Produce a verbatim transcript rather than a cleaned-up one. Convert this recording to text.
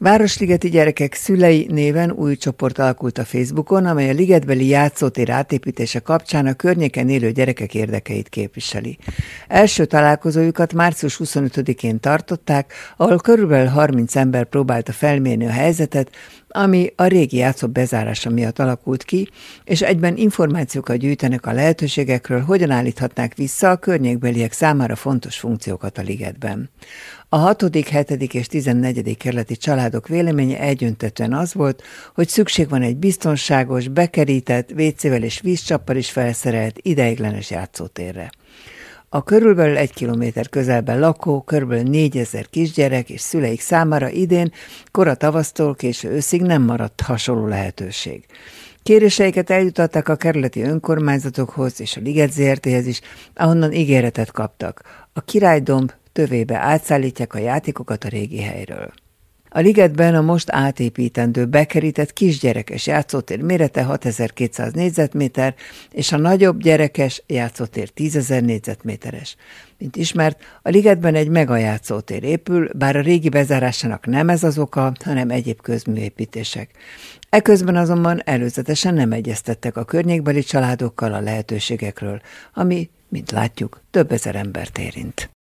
Városligeti Gyerekek Szülei néven új csoport alakult a Facebookon, amely a ligetbeli játszótér átépítése kapcsán a környéken élő gyerekek érdekeit képviseli. Első találkozójukat március huszonötödikén tartották, ahol körülbelül harminc ember próbálta felmérni a helyzetet, ami a régi játszó bezárása miatt alakult ki, és egyben információkat gyűjtenek a lehetőségekről, hogyan állíthatnák vissza a környékbeliek számára fontos funkciókat a ligetben. A hatodik, hetedik és tizennegyedik kerületi családok véleménye egyöntetően az volt, hogy szükség van egy biztonságos, bekerített, vécével és vízcsappal is felszerelt ideiglenes játszótérre. A körülbelül egy kilométer közelben lakó, körülbelül négyezer kisgyerek és szüleik számára idén kora tavasztól késő őszig nem maradt hasonló lehetőség. Kéréseiket eljutatták a kerületi önkormányzatokhoz és a Liget zé er téhez is, ahonnan ígéretet kaptak. A Királydomb tövébe átszállítják a játékokat a régi helyről. A ligetben a most átépítendő bekerített kisgyerekes játszótér mérete hatezer-kétszáz négyzetméter, és a nagyobb gyerekes játszótér tízezer négyzetméteres. Mint ismert, a ligetben egy megajátszótér épül, bár a régi bezárásának nem ez az oka, hanem egyéb közműépítések. Eközben azonban előzetesen nem egyeztettek a környékbeli családokkal a lehetőségekről, ami, mint látjuk, több ezer embert érint.